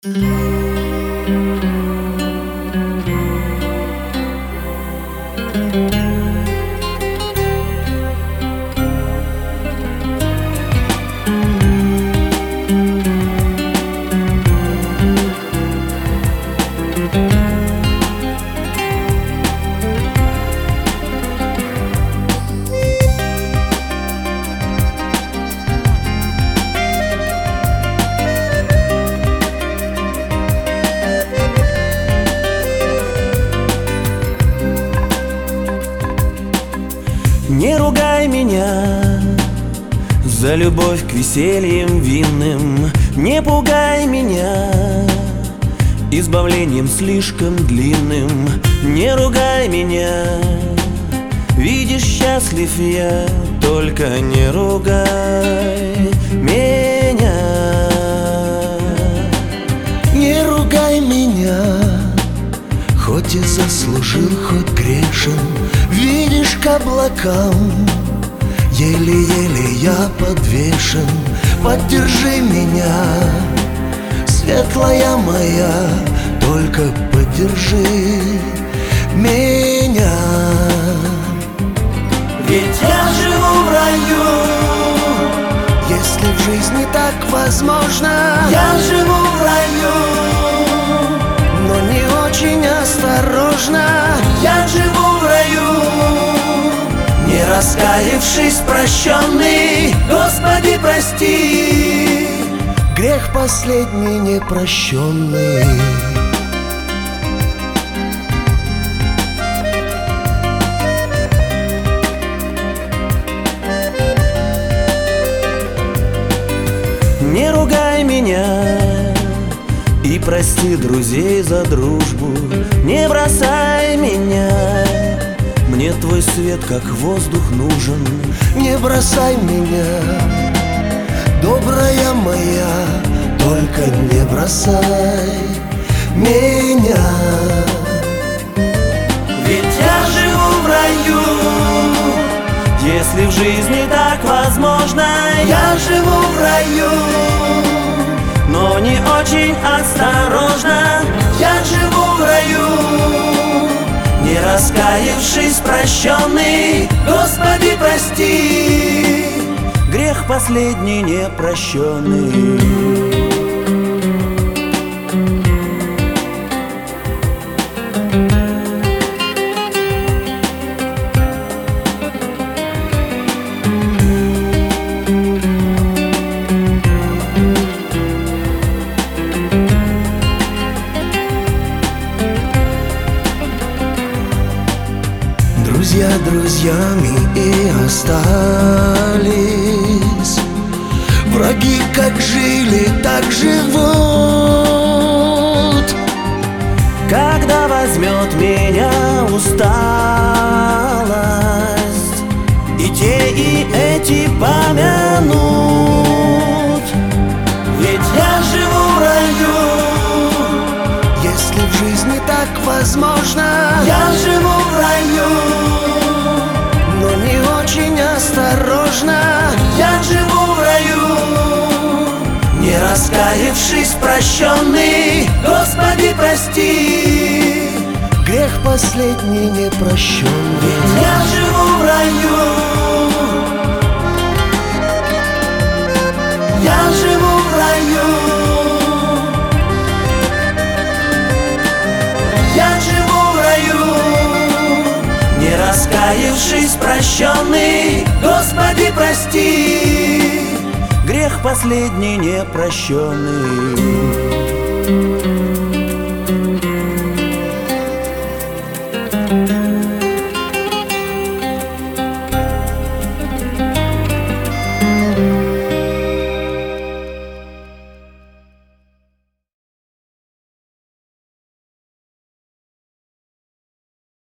Не ругай меня за любовь к весельям винным, не пугай меня избавлением слишком длинным. Не ругай меня, видишь, счастлив я, только не ругай меня. Не ругай меня, хоть и заслужил, хоть грешен. Видишь, к облакам еле-еле я подвешен. Поддержи меня, светлая моя, только поддержи меня. Ведь я живу в раю, если в жизни так возможно. я живу в раю, но не очень осторожно. я живу в раю, не раскаявшись, прощенный. Господи, прости, Грех последний непрощенный. не ругай меня и прости друзей за дружбу. Не бросай меня, мне твой свет как воздух нужен. Не бросай меня, добрая моя, только не бросай меня. Ведь я живу в раю, если в жизни так возможно. Я живу в раю, но не очень осторожно. Я живу в раю, не раскаявшись, прощенный. Господи, прости, грех последний непрощенный. Друзья друзьями и остались, враги как жили, так живут. Когда возьмет меня усталость, и те, и эти помянут. Ведь я живу в раю, Если в жизни так возможно. я живу в раю, но не очень осторожно. я живу в раю, не раскаявшись, прощенный. Господи, прости, Грех последний непрощенный. я живу в раю, я живу в раю, я живу в раю, не раскаявшись, прощенный. Господи, прости, грех последний непрощенный.